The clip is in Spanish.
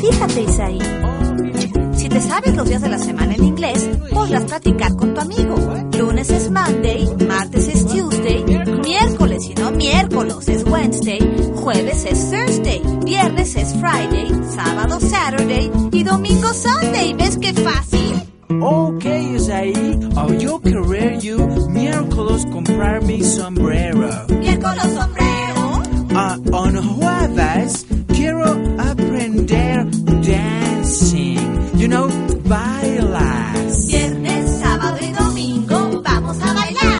Fíjate, Isaí. Si te sabes los días de la semana en inglés, podrás practicar con tu amigo. Lunes es Monday, martes es Tuesday, miércoles y no miércoles es Wednesday, jueves es Thursday, viernes es Friday, sábado Saturday y domingo Sunday. ¿Ves qué fácil? Okay, Isaí, yo querer you miércoles comprar mi sombrero. ¿Miércoles sombrero?